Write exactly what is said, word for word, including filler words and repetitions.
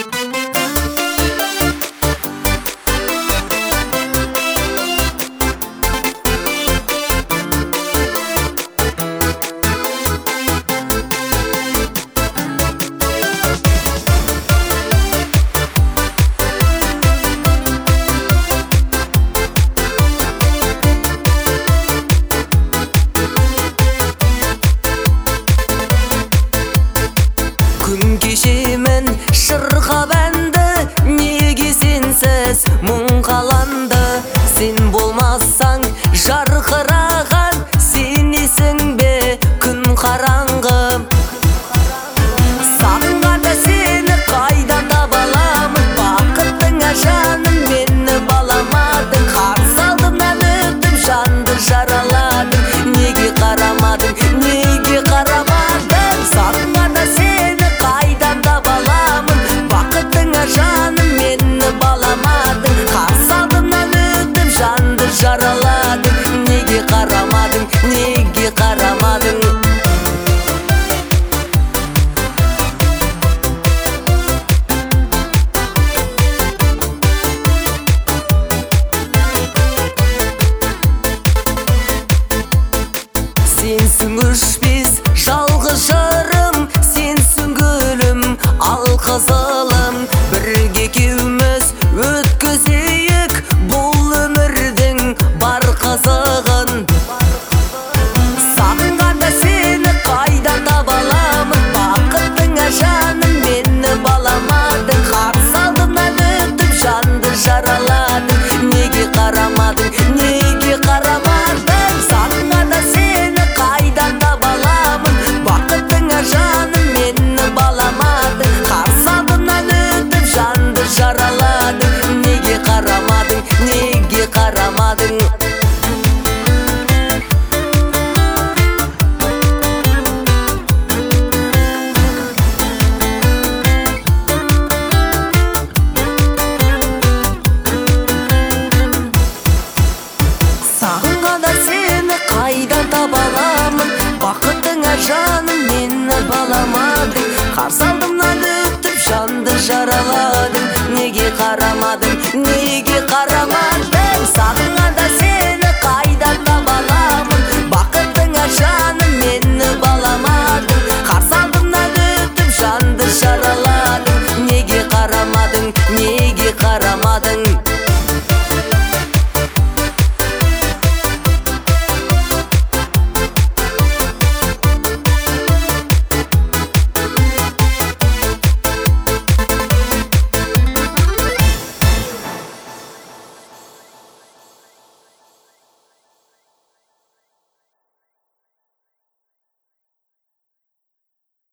Күн кешемін шырға бәнді, неге сенсіз мұң қаланды. Сен болмасаң жарқыраған, сенесің бе күн қараңғы. Сағынғанда сені қайдан таба аламын, бақыттың жаным мені баламадың. Қарсы алдымнан өтіп жанды жараладың, неге қарамадың, неге қарамадың. Сағынғанда сені қайдан таба аламын, бақыттың жаным мені баламадың. Қарсы алдымнан өтіп жанды жараладың, неге қарамадың, неге қарамадың. Сенсің өшпес жалғыз жырым, сенсің гүлім ал қызылым. Бірге екеуміз өткізейік бұл өмірдің бар қызығын. Сағынғанда сені қайдан таба аламын, бақыттың жаным мені баламадың. Қарсы алдымнан өтіп жанды жараладың, неге қарамадың, неге қарамадың. Сағынғанда сені қайдан таба аламын, бақыттың жаным мені баламадың. Қарсы алдымнан өтіп жанды жараладың, неге қарамадың, неге қарамадың. Сағынғанда сені қайдан таба аламын, бақыттың жаным мені баламадың. Қарсы алдымнан өтіп жанды жараладың, неге қарамадың, неге қарамадың. Сағынғанда сені қайдан таба аламын, бақыттың жаным